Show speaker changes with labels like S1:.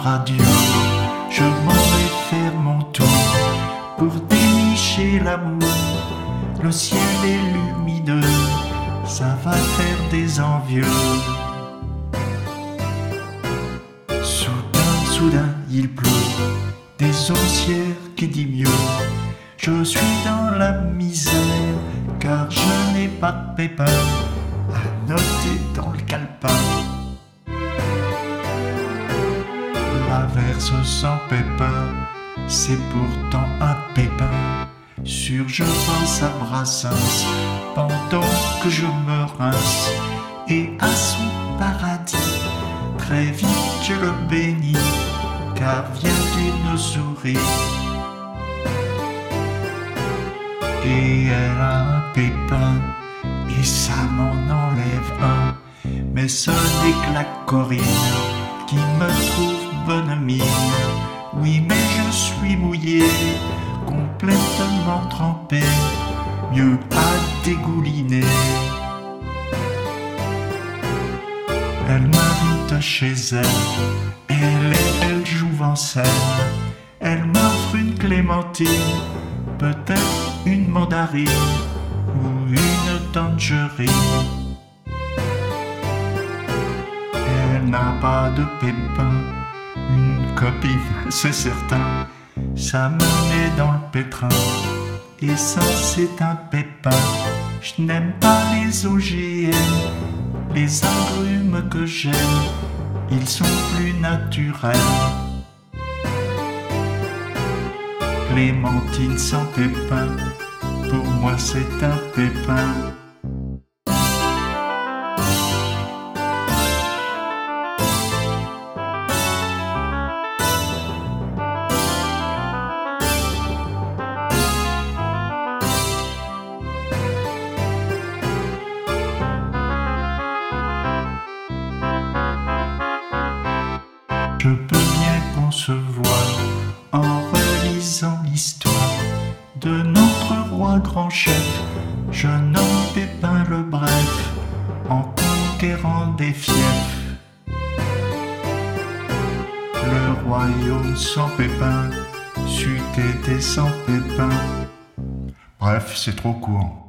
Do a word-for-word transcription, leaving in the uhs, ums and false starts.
S1: radio, je m'en vais faire mon tour pour dénicher l'amour. Le ciel est lumineux, ça va faire des envieux. Soudain, soudain, il pleut, des osières qui dit mieux. Je suis dans la misère, car je n'ai pas de pépin à noter dans le calepin. L'averse sans pépin, c'est pourtant un pépin. Sûr je pense à Brassens pendant que je me rince, et à son paradis très vite je le bénis, car vient une souris et elle a un pépin, et ça m'en enlève un. Mais ce n'est que la Corinne qui me trouve bonne mine. Oui, mais je suis mouillé, complètement trempé, mieux à dégouliner. Elle m'invite chez elle, elle est belle jouvencelle. Elle m'offre une clémentine, peut-être une mandarine ou une tangerine. Elle n'a pas de pépin, une copine, c'est certain. Ça me met dans le pétrin, et ça c'est un pépin. Je n'aime pas les O G M, les agrumes que j'aime, ils sont plus naturels. Clémentine sans pépin, pour moi c'est un pépin. Je peux bien concevoir, en relisant l'histoire de notre roi grand chef, jeune homme Pépin le Bref, en conquérant des fiefs. Le royaume sans Pépin c'eût été sans Pépin. Bref, c'est trop court.